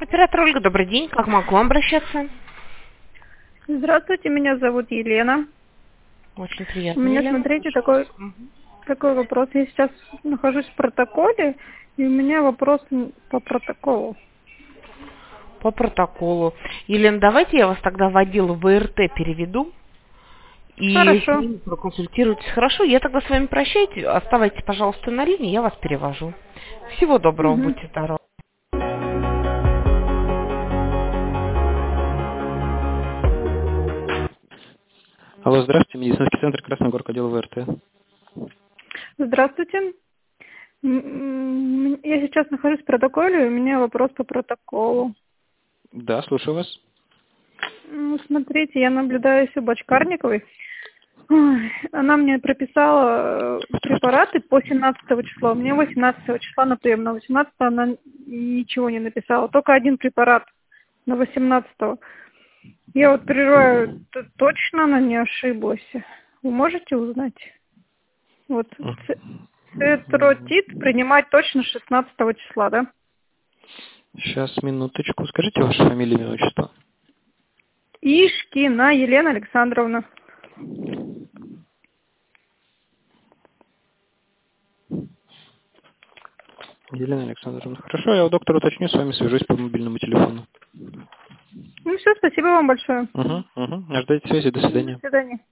Оператор Ольга, добрый день. Как могу обращаться? Здравствуйте, меня зовут Елена. Очень У приятно, меня, Елена. смотрите, Слушаю вас. такой вопрос. Я сейчас нахожусь в протоколе, и у меня вопрос по протоколу. По протоколу. Елена, давайте я вас тогда в отдел ВРТ переведу и с Хорошо. ним проконсультируйтесь. Хорошо, я тогда с вами прощаюсь. Оставайтесь, пожалуйста, на линии, я вас перевожу. Всего доброго, Угу. будьте здоровы. Алло, здравствуйте, медицинский центр Красногорка, отдел ВРТ. Здравствуйте. Я сейчас нахожусь в протоколе, и у меня вопрос по протоколу. Да, слушаю вас. Смотрите, я наблюдаю у Бочкарниковой. Ой, она мне прописала препараты по 17 числа. У меня 18 числа на прием. На 18 она ничего не написала. Только один препарат на 18. Я вот переживаю, точно она не ошиблась. Вы можете узнать? Вот цетротит принимать точно 16 числа, да? Сейчас, минуточку. Скажите вашу фамилию, имя, отчество. Ишкина Елена Александровна. Елена Александровна. Хорошо, я у доктора уточню, с вами свяжусь по мобильному телефону. Ну все, спасибо вам большое. Угу. Ожидайте связи, до До свидания. свидания.